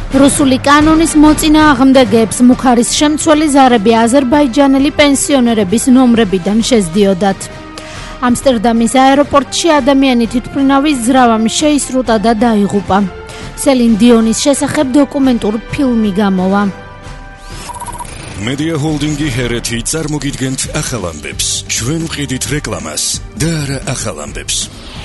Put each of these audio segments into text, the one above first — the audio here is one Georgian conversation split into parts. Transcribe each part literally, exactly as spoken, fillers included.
რუსული კანონის მოწინააღმდეგეებს მუხარის შემცველი ზარები აზერბაიჯანელი პენსიონერების ნომრებიდან შეძდიოდათ. ამსტერდამის აეროპორტში ადამიანი თვითმფრინავის ზრავამ შეისრუტა და დაიღუპა. სელინ დიონის შესახებ დოკუმენტურ ფილმი გამოვა. Media Holdingi ჰერეთი წარმოგიდგენთ ახალ ამბებს. ჩვენ ვყიდით რეკლამას და არა ახალ ამბებს.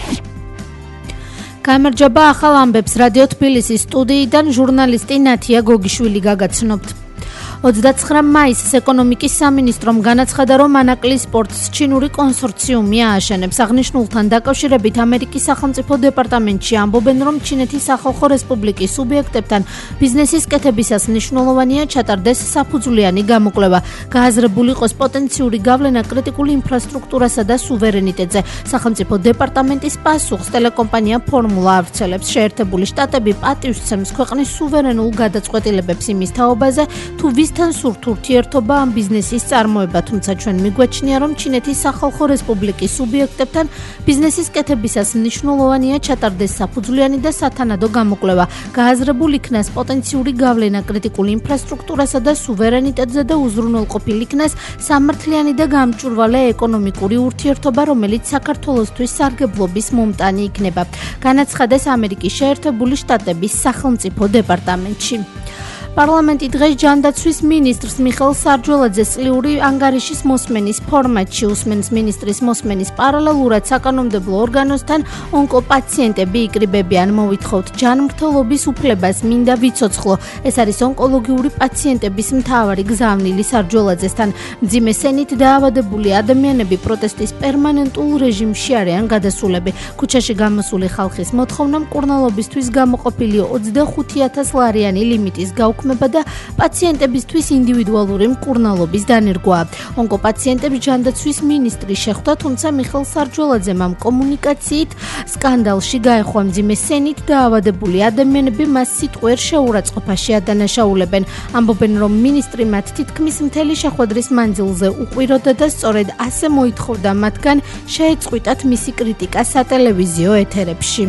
გამარჯობა, ახალ ამბებს რადიო თბილისის სტუდიიდან ჟურნალისტი ნათია გოგიშვილი გაგაცნობთ. ოცდაცხრა მაისს ეკონომიკის სამინისტრომ განაცხადა, რომ ანაკლის სპორტს ჩინური კონსორციუმი ააშენებს. აღნიშნულთან დაკავშირებით ამერიკის სახელმწიფო დეპარტამენტში ამბობენ, რომ ჩინეთის სახალხო რესპუბლიკის სუბიექტებთან ბიზნესის კეთებისას მნიშვნელოვანია ჩატარდეს საფუძვლიანი გამოკვლევა, გააზრებული იყოს პოტენციური გავლენა კრიტიკულ ინფრასტრუქტურასა და სუვერენიტეტზე. სახელმწიფო დეპარტამენტის პასუხს ტელეკომპანია ფორმულა ავრცელებს. შეერთებული შტატები პატივსცემს ქვეყნის სუვერენულ გადაწყვეტილებებს იმის თაობაზე, თუ თან სურთ ურთიერთობა ამ ბიზნესის წარმოება, თუმცა ჩვენ მიგვაჩნია, რომ ჩინეთის სახალხო რესპუბლიკის სუბიექტებთან ბიზნესის კეთებისას მნიშვნელოვანია ჩატარდეს საფუძვლიანი და სათანადო გამოკვლევა, გააზრებულ იქნას პოტენციური გავლენა კრიტიკულ ინფრასტრუქტურასა და სუვერენიტეტზე და უზრუნველყოფილ იქნას სამართლიანი და გამჭვირვალე ეკონომიკური ურთიერთობა, რომელიც საქართველოსთვის სარგებლობის მომტანი იქნება, განაცხადეს ამერიკის შეერთებული შტატების სახელმწიფო დეპარტამენტში. პარლამენტი დღეს ჯანდაცვის მინისტრს მიხეილ სარჯველაძეს წლიური ანგარიშის მოსმენის ფორმატში უსმენს. მინისტრის მოსმენის პარალელურად საკანონმდებლო ორგანოსთან ონკოპაციენტები იკრიბებიან. მოვითხოვთ ჯანმრთელობის უფლებას მინდა ვიცოცხლო. ეს არის ონკოლოგიური პაციენტების მთავარი გზავნილი. სარჯველაძესთან მძიმე სენით დაავადებული ადამიანები პროტესტის პერმანენტულ რეჟიმში არიან გადასულები. ქუჩაში გამოსული ხალხის მოთხოვნა მკურნალობისთვის გამოყოფილი ოცდახუთი ათასი ლარიანი ლიმიტის გაუქმება და პაციენტებისთვის ინდივიდუალური მკურნალობის დანერგვაა. ონკოპაციენტებს ჯანდაცვის მინისტრი შეხვდა, თუმცა მიხეილ სარჯველაძემ ამ კომუნიკაციით სკანდალში გაეხვა. მძიმე სენით დაავადებული ადამიანები მას სიტყვიერ შეურაცხყოფაში ადანაშაულებენ. ამბობენ, რომ მინისტრი მათ თითქმის მთელი შეხვედრის მანძილზე უყვიროდა და სწორედ ასე მოითხოვდა მათგან შეეწყვიტათ მისი კრიტიკა სატელევიზიო ეთერებში.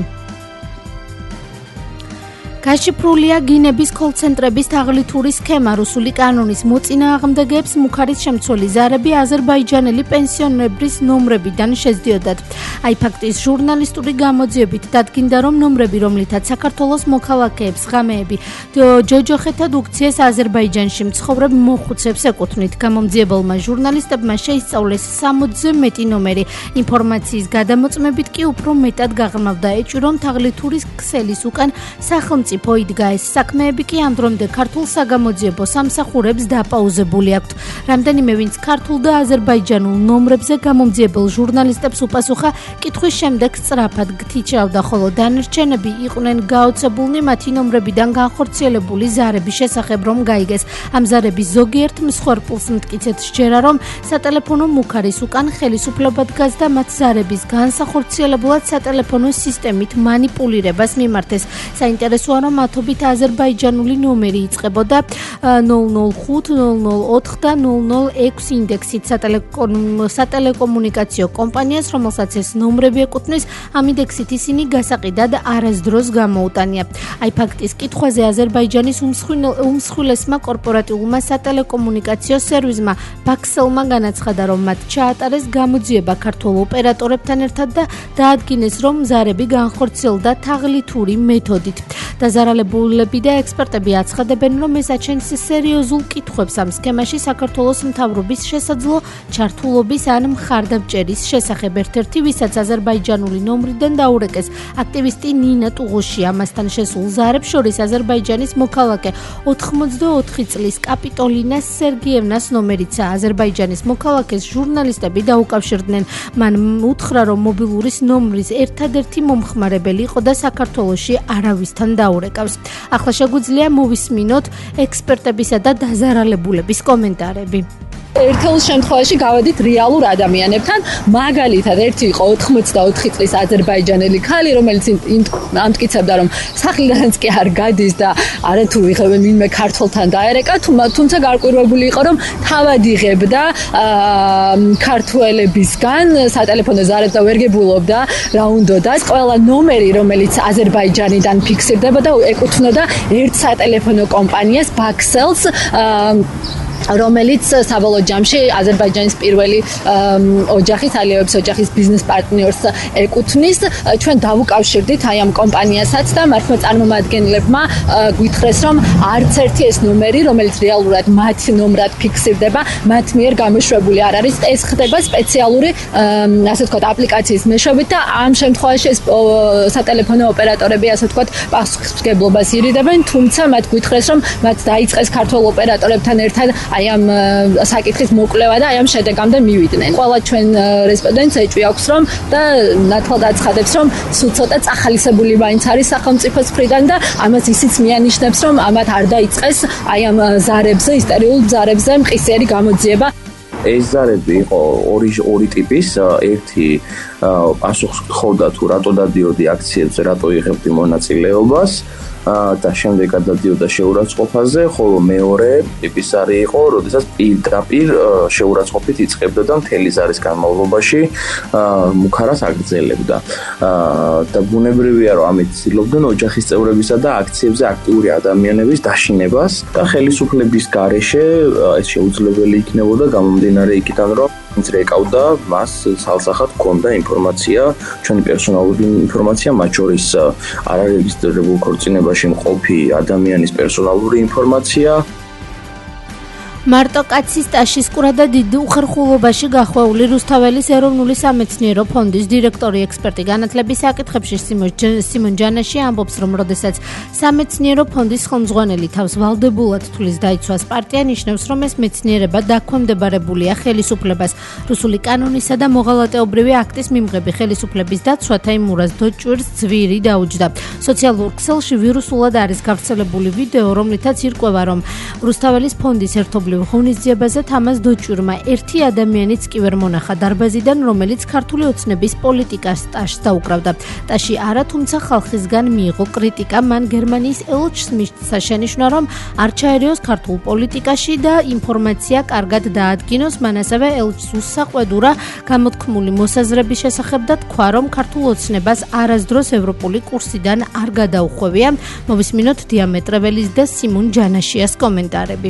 გაშიფრულია გინების კოლცენტრების თაღლითური სქემა. რუსული კანონის მოწინააღმდეგეებს მუხარის შემცველი ზარები აზერბაიჯანელი პენსიონერების ნომრებიდან შეძდიოდათ. აიფაქტის ჟურნალისტური გამოძიებით დადგინდა, რომ ნომრები, რომლითაც საქართველოს მოქალაქეებს ღამეები ჯოჯოხეთად უქციეს აზერბაიჯანში მცხოვრებ მოხუცებს ეკუთვნით. გამომძიებელმა ჟურნალისტებმა შეისწავლეს სამოცზე მეტი ნომერი. ინფორმაციის გადამოწმებით კი უფრო მეტად გაღრმავდა ეჭვი, რომ თაღლითური ქსელის უკან სახელმწიფო იდგა. ეს საქმეები კი ამ დრომდე ქართულ საგამოძიებო სამსახურებს დაპაუზებული აქვთ. რამდენიმე ვინც ქართულ და აზერბაიჯანულ ნომრებზე გამომძიებელ ჟურნალისტებს უპასუხა კითხვის შემდეგ სწრაფად გთიჩავდა, ხოლო დანარჩენები იყვნენ გაოცებულნი მათი ნომრებიდან განხორციელებული ზარების შესახებ, რომ გაიგეს. ამ ზარების ზოგიერთ მსხვერპლს მტკიცეთ სჯერა, რომ სატელეფონო მუხარის უკან ხელისუფლება დგას და მათ ზარების განსახორციელებლად სატელეფონო სისტემით მანიპულირებას მიმართეს. საინტერესოა, რომ ათობით აზერბაიჯანული ნომერი იწყებოდა ნულ ნულ ხუთი ნულ ნულ ოთხი და ნულ ნულ ექვსი ინდექსით სატელეკომუნიკაციო კომპანიას, რომელსაც ეს ნომრები ეკუთვნის. ამ ინდექსით ისინი გასაყიდად არასდროს გამოუტანია. აიფაქტის კითხვაზე აზერბაიჯანის უმსხვილესმა კორპორატიულმა სატელეკომუნიკაციო სერვისმა ბაქსელმა განაცხადა, რომ მათ ჩაატარეს გამოძიება ქართულ ოპერატორებთან ერთად და დაადგინეს, რომ ზარები განხორციელდა თაღლითური მეთოდით. დაზარალებულები და ექსპერტები აცხადებენ, რომ ეს აჩენს სერიოზულ კითხვებს ამ სქემაში საქართველოს მთავრობის შესაძლო ჩართულობის ან მხარდამჭერის შესახებ. ერთ-ერთი, ვისაც აზერბაიჯანული ნომრიდან დაურეკეს, აქტივისტი ნინა ტუღოშია. ამასთან შესულ ზარებს შორის აზერბაიჯანის მოქალაქე ოთხმოცდაოთხი წლის კაპიტოლინა სერგიევნას ნომერიცაა. აზერბაიჯანის მოქალაქეს ჟურნალისტები დაუკავშირდნენ. მან უთხრა, რომ მობილურის ნომრის ერთადერთი მომხმარებელი იყო და საქართველოში არავისთან დაურეკავს. ახლა შეგვიძლია მოვისმინოთ ექსპერტებისა და დაზარალებულების კომენტარები. ერთეულ შემთხვევაში გავედით რეალურ ადამიანებთან. მაგალითად, ერთი იყო ოთხმოცდაოთხი წლის აზერბაიჯანელი ქალი, რომელიც ამტკიცებდა, რომ სახლიდანაც კი არ გადის და არათუ იღებენ ვინმე ქართველთან დაერეკა, თუმცა გარკვევებული იყო, რომ თავად იღებდა ქართველებისგან სატელეფონო ზარებს და ვერ გებულობდა რა უნდოდა. ყველა ნომერი, რომელიც აზერბაიჯანიდან ფიქსირდება და ეკუთვნოდა ერთ სატელეფონო კომპანიას Baxel's, რომელიც საბოლოო ჯამში აზერბაიჯანის პირველი ოჯახის, ალიევების ოჯახის ბიზნეს პარტნიორს ეკუთვნის. ჩვენ დავუკავშირდით აი ამ კომპანიასაც და მართლა წარმომადგენლებმა გვითხრეს, რომ არც ერთი ეს ნომერი, რომელიც რეალურად მათ ნომრად ფიქსირდება, მათ მიერ გამოშვებული არ არის. ეს ხდება სპეციალური, ასე ვთქვათ, აპლიკაციის მეშვეობით და ამ შემთხვევაში ეს სატელეფონო ოპერატორები, ასე ვთქვათ, პასუხისმგებლობას ირიდებენ, თუმცა მათ გვითხრეს, რომ მათ დაიწყეს ქართულ ოპერატორებთან ერთად აი ამ საკითხის მოკვლევა და აი ამ შედეგამდე მივიდნენ. ყველა ჩვენ რესპონდენტს ეჭვი აქვს, რომ და ნათლად აცხადებს, რომ სულ ცოტა წახალისებული მაინც არის სახელმწიფოს მხრიდან და ამას ისიც მიანიშნებს, რომ ამათ არ დაიწყეს აი ამ ზარებზე, ისტორიულ ზარებზე მყისიერი გამოძიება. ეს ზარები იყო ორი ორი ტიპის, ერთი პასუხს გთხოვდა თუ რატო დადიოდი აქციებზე, რატო იღებდი მონაწილეობას და შემდეგ გადადიოდა შეურაცხყოფაზე, ხოლო მეორე ტიპის ზარი იყო, როდესაც პირდაპირ შეურაცხყოფით იწყებდა მთელი ზარის განმავლობაში მუქარას აგრძელებდა. და ბუნებრივია, რომ ამით ცდილობდნენ ოჯახის წევრებისა და აქციებზე აქტიური ადამიანების დაშინებას და ხელისუფლების გარეშე ეს შეუძლებელი იქნებოდა გამომდინარე იქიდან, რომ ვინც რეკავდა, მას სალსახად ჰქონდა ინფორმაცია, ჩვენი პერსონალური ინფორმაცია, მათ შორის არარეგისტრირებულ ქორწინებაში მყოფი ადამიანის პერსონალური ინფორმაცია. მარტო კაცის ტაშის კურა და დიდ უხერხულობაში გახვეული რუსთაველის ეროვნული სამეცნიერო ფონდის დირექტორი ექსპერტი განათლების საკითხებში სიმონ ჯანაში ამბობს, რომ როდესაც სამეცნიერო ფონდის ხელმძღვანელი თავს ვალდებულად თვლის დაიცვას პარტია, ნიშნავს, რომ ეს მეცნიერება დაქვემდებარებულია ხელისუფლებას. რუსული კანონისა და მოღალატეობრივი აქტის მიმღები ხელისუფლების დაცვა თაიმურაზ დოჭვირს ძვირი დაუჯდა. სოციალურ ქსელში ვირუსულად არის გავრცელებული ვიდეო, რომლითაც ირკვევა, რომ რუსთაველის ფონდის ერთობლივ ღონისძიებაზე თამაზ დოჭვირმა ერთი ადამიანიც კი ვერ მონახა დარბაზიდან, რომელიც ქართული ოცნების პოლიტიკას ტაშს დაუკრავდა. ტაში არა, თუმცა ხალხისგან მიიღო კრიტიკა. მან გერმანიის ელჩს მისცა შენიშვნა, რომ არ ჩაერიოს ქართულ პოლიტიკაში და ინფორმაცია კარგად დაადგინოს. მან ასევე ელჩს უსაყვედურა გამოთქმული მოსაზრების შესახებ და თქვა, რომ ქართულ ოცნებას არასდროს ევროპული კურსიდან არ გადაუხვევია. მოვისმინოთ დიამეტრეველის და სიმონ ჯანაშიას კომენტარები.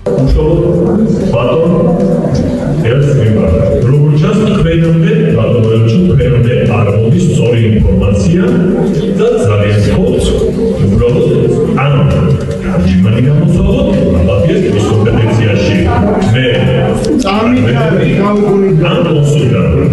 ბატონ ერთ მიმართ როგორ ჩანს თქვენამდე ბატონელჩი თქვენამდე არ მოდის სწორი ინფორმაცია და ძალიან ხოც უბრალოდ ან თარჯიმანი გამოსავოთ ლაბიას ის კომპეტენციაში მე წამიტარი გავგული ან კონსულტანტი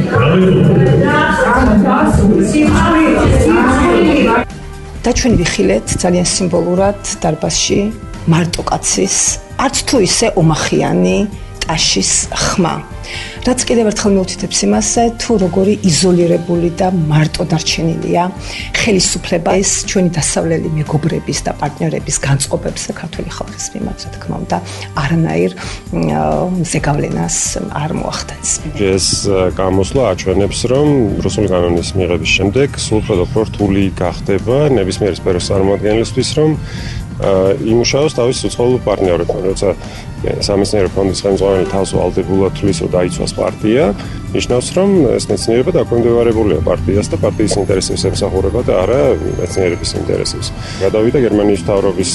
და ჩვენ ვიხილეთ ძალიან სიმბოლურად დარბაზში მარტო კაცის არც თუ ისე ომახიანი ტაშის ხმა. რაც კიდევ ერთხელ მივუთითებს იმასე, თუ როგორი იზოლირებული და მარტო დარჩენილია ხელისუფლება ეს ჩვენი დასავლელი მეგობრების და პარტნიორების განწყობებზე ქართული ხალხის მიმართ, რა თქმა უნდა, არანაირ ზეგავლენას არ მოახდენს. ეს გამოსვლა აჩვენებს, რომ რუსული კანონის მიღების შემდეგ სულ უფრო რთული გახდება ნებისმიერი სფეროს წარმომადგენლისთვის, რომ იმუშაოს თავის უცხოელ პარტნიორებთან, როცა სამეცნიერო ფონდის ხელმძღვანელი თავს ვალდებულად თვლის, რომ დაიცვას პარტია, ნიშნავს, რომ ეს მეცნიერება დაქვემდებარებულია პარტიას და პარტიის ინტერესებს ემსახურება და არა მეცნიერების ინტერესებს. გადავიდა გერმანიის მთავრობის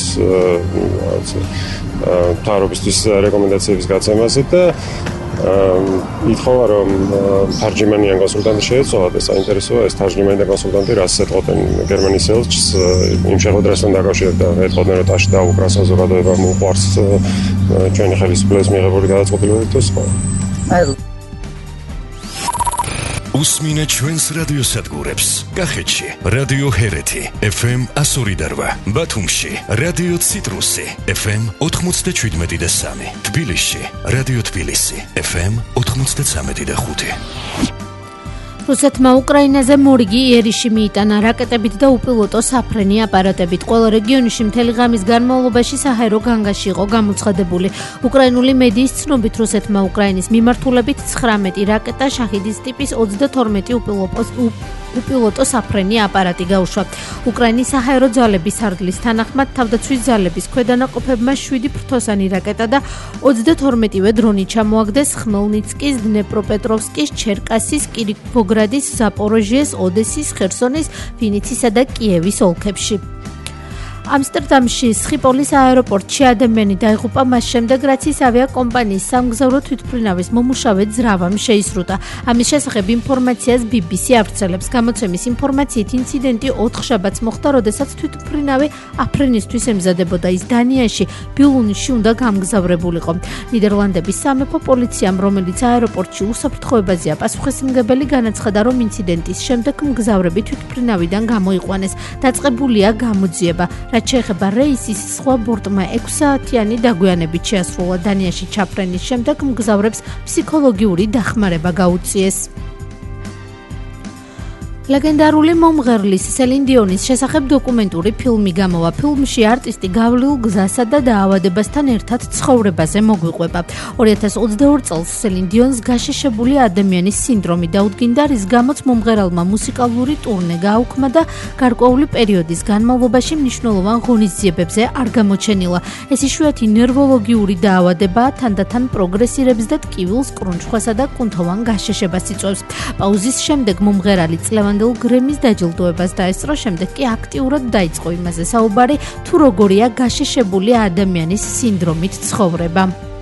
მთავრობისთვის რეკომენდაციების გაცემაზე და ითხოვა, რომ თარჯიმანი ან კონსულტანტი შეეცვალა და საინტერესოა ეს თარჯიმანი და კონსულტანტი რას ეტყობენ გერმანიის ელჩს იმ შეხვედრასთან დაკავშირებით და ეტყობენ, რომ ტაში დაუკრა საზოგადოება მოყვარს ჩვენი ხელისუფლების მიღებული გადაწყვეტილებები და სხვა. უსმინე ჩვენს რადიოსადგურებს. კახეთში რადიო ჰერეთი ეფ ემ εκατო ორი და რვა, ბათუმში რადიო ციტრუსი ეფ ემ ოთხმოცდაშვიდმეტი და სამი, თბილისში რადიო თბილისი ეფ ემ ოთხმოცდაცამეტი და ხუთი. რუსეთმა უკრაინაზე მორიგი იერიში მიიტანა რაკეტებით და უპილოტო საფრენი აპარატებით. ყველა რეგიონში მთელი ღამის განმავლობაში საჰაერო განგაში იყო გამოცხადებული. უკრაინული მედიის ცნობით რუსეთმა უკრაინის მიმართულებით ცხრამეტი რაკეტა შაჰიდის ტიპის ოცდათორმეტი უპილოტო საფრენი აპარატი გაუშვა. უკრაინის საჰაერო ძალების სარდლის თანახმად თავდაცვის ძალების ქვედანაყოფებმა შვიდი ფრთოსანი რაკეტა და ოცდათორმეტივე დრონი ჩამოაგდეს ხმელნიცკის, დნეპროპეტროვსკის, ჩერკასის, კიროვოგრადის, ზაპოროჟიეს, ოდესის, ხერსონის, ვინიცისა და კიევის ოლქებში. ამსტერდამში სხიპოლის აეროპორტში ადამიანი დაიღუპა მას შემდეგ, რაც ის ავიაკომპანიის სამგზავრო თვითმფრინავის მომუშავე ძრავამ შეისრულა. ამის შესახებ ინფორმაციას ბი ბი სი ავრცელებს. გამოცემის ინფორმაციით ინციდენტი ოთხ შაბათს მოხდა, როდესაც თვითმფრინავი აფრენისთვის ემზადებოდა. ის დანიაში ბილუნში უნდა გამგზავრებულიყო. ნიდერლანდების სამეფო პოლიციამ, რომელიც აეროპორტში უსაფრთხოებაზეა პასუხისმგებელი, განაცხადა, რომ ინციდენტის შემდეგ მგზავრები თვითმფრინავიდან გამოიყვანეს. დაწყებულია გამოძიება. რაც შეეხება რეისის, სხვა ბორტმა ექვსი საათიანი დაგვიანებით შეასრულა. დანიაში ჩაფრენის შემდეგ მგზავრებს ფსიქოლოგიური დახმარება გაუწიეს. ლეგენდარული მომღერლის სელინ დიონის შესახებ დოკუმენტური ფილმი გამოვა. ფილმში არტისტი გავლილ გზასა და დაავადებასთან ერთად ცხოვრებაზე მოგვიყვება. ორი ათას ოცდაორი წელს სელინ დიონს გაშიშებული ადამიანის სინდრომი დაუდგინდა, რის გამოც მომღერალმა მუსიკალური ტურნე გააუქმა და გარკვეული პერიოდის განმავლობაში მნიშვნელოვან ღონისძიებებზე არ გამოჩენილა. ეს იშვიათი ნერვოლოგიური დაავადებაა, თანდათან პროგრესირებს და ტკივილს, კრუნჩხვასა და კუნთოვან გაშიშებას იწვევს. პაუზის შემდეგ მომღერალი წლევანდელ გრემის დაჯილდოებას დაესწრო, შემდეგ კი აქტიურად დაიწყო იმაზე საუბარი, თუ როგორია გაშიშებული ადამიანის სინდრომით ცხოვრება.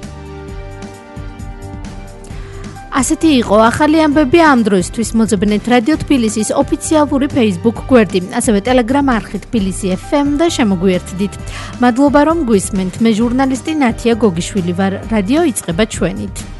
ასეთი იყო ახალი ამბები ამ დროისთვის. მოძებნეთ რადიო თბილისის ოფიციალური Facebook გვერდი, ასევე Telegram არხი თბილისი ეფ ემ და შემოგვიერთდით. მადლობა რომ გვისმენთ. მე ჟურნალისტი ნათია გოგიშვილი ვარ. რადიო იწყება ჩვენით.